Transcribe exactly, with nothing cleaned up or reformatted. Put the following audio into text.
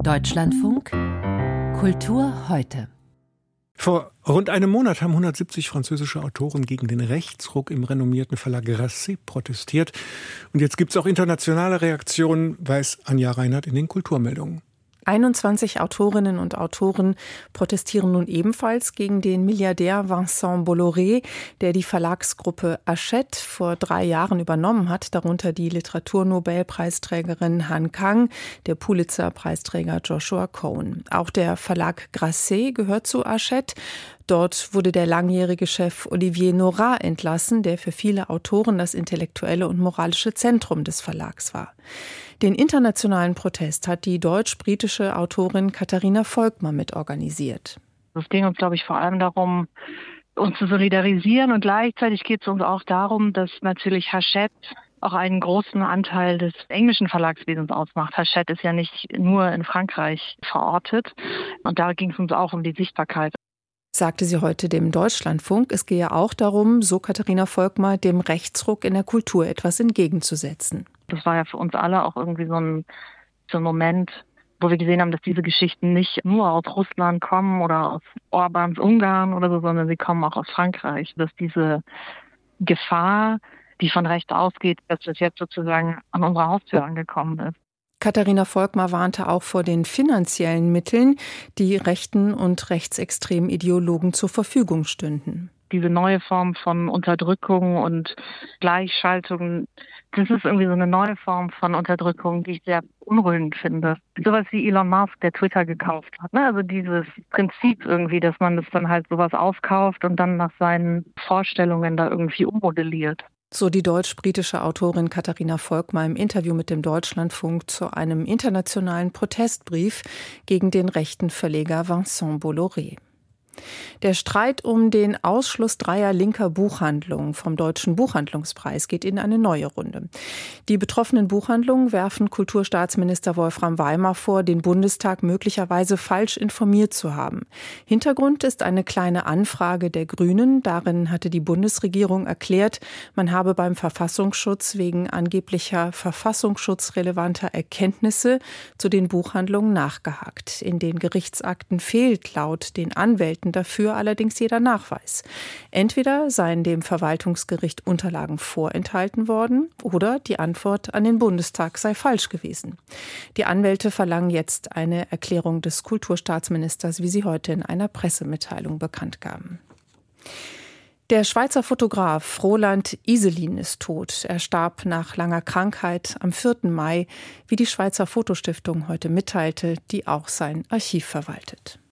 Deutschlandfunk Kultur heute. Vor rund einem Monat haben hundertsiebzig französische Autoren gegen den Rechtsruck im renommierten Verlag Grasset protestiert. Und jetzt gibt es auch internationale Reaktionen, weiß Anja Reinhardt in den Kulturmeldungen. einundzwanzig Autorinnen und Autoren protestieren nun ebenfalls gegen den Milliardär Vincent Bolloré, der die Verlagsgruppe Hachette vor drei Jahren übernommen hat, darunter die Literaturnobelpreisträgerin Han Kang, der Pulitzer-Preisträger Joshua Cohen. Auch der Verlag Grasset gehört zu Hachette. Dort wurde der langjährige Chef Olivier Nora entlassen, der für viele Autoren das intellektuelle und moralische Zentrum des Verlags war. Den internationalen Protest hat die deutsch-britische Autorin Katharina Volkmar mitorganisiert. Es ging uns, glaube ich, vor allem darum, uns zu solidarisieren, und gleichzeitig geht es uns auch darum, dass natürlich Hachette auch einen großen Anteil des englischen Verlagswesens ausmacht. Hachette ist ja nicht nur in Frankreich verortet, und da ging es uns auch um die Sichtbarkeit. Sagte sie heute dem Deutschlandfunk. Es gehe auch darum, so Katharina Volkmar, dem Rechtsruck in der Kultur etwas entgegenzusetzen. Das war ja für uns alle auch irgendwie so ein, so ein Moment, wo wir gesehen haben, dass diese Geschichten nicht nur aus Russland kommen oder aus Orbáns Ungarn oder so, sondern sie kommen auch aus Frankreich. Dass diese Gefahr, die von rechts ausgeht, dass das jetzt sozusagen an unserer Haustür angekommen ist. Katharina Volkmar warnte auch vor den finanziellen Mitteln, die rechten und rechtsextremen Ideologen zur Verfügung stünden. Diese neue Form von Unterdrückung und Gleichschaltung, das ist irgendwie so eine neue Form von Unterdrückung, die ich sehr beunruhigend finde. Sowas wie Elon Musk, der Twitter gekauft hat. Also dieses Prinzip irgendwie, dass man das dann halt sowas aufkauft und dann nach seinen Vorstellungen da irgendwie ummodelliert. So die deutsch-britische Autorin Katharina Volkmar im Interview mit dem Deutschlandfunk zu einem internationalen Protestbrief gegen den rechten Verleger Vincent Bolloré. Der Streit um den Ausschluss dreier linker Buchhandlungen vom Deutschen Buchhandlungspreis geht in eine neue Runde. Die betroffenen Buchhandlungen werfen Kulturstaatsminister Wolfram Weimar vor, den Bundestag möglicherweise falsch informiert zu haben. Hintergrund ist eine kleine Anfrage der Grünen. Darin hatte die Bundesregierung erklärt, man habe beim Verfassungsschutz wegen angeblicher verfassungsschutzrelevanter Erkenntnisse zu den Buchhandlungen nachgehakt. In den Gerichtsakten fehlt laut den Anwälten dafür allerdings jeder Nachweis. Entweder seien dem Verwaltungsgericht Unterlagen vorenthalten worden oder die Antwort an den Bundestag sei falsch gewesen. Die Anwälte verlangen jetzt eine Erklärung des Kulturstaatsministers, wie sie heute in einer Pressemitteilung bekannt gaben. Der Schweizer Fotograf Roland Iselin ist tot. Er starb nach langer Krankheit am vierten Mai, wie die Schweizer Fotostiftung heute mitteilte, die auch sein Archiv verwaltet.